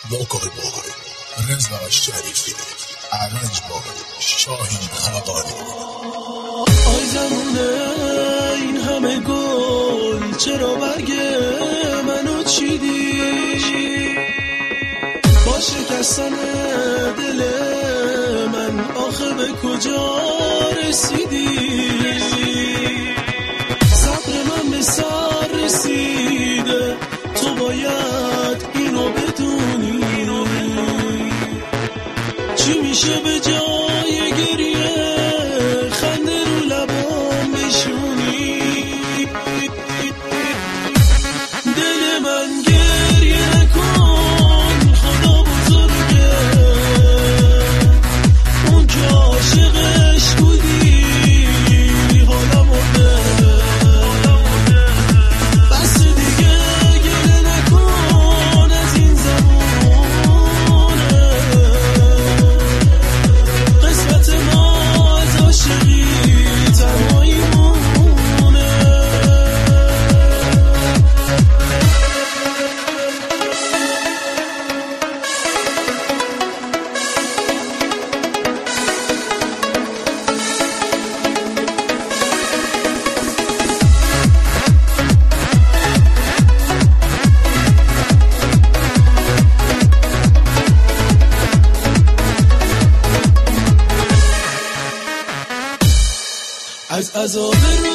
vocal boy Reza Sharifi, arrange boy Shahin Khabani. آی زمونه این همه گل چرا برگ منو چیدی؟ با شکستن دل من آخه به کجا رسیدی؟ صبر من به سر رسیده، تو باید اینو بدونی. چی میشه به جای گریه خنده رو لبام بشونی؟ دل من گریه نکن، خدا بزرگه، اون که عاشقش بودی حالا مرده. بس دیگه گله نکن از این زمونه، قسمت ما از عاشقی تنهایی مونه. از عذاب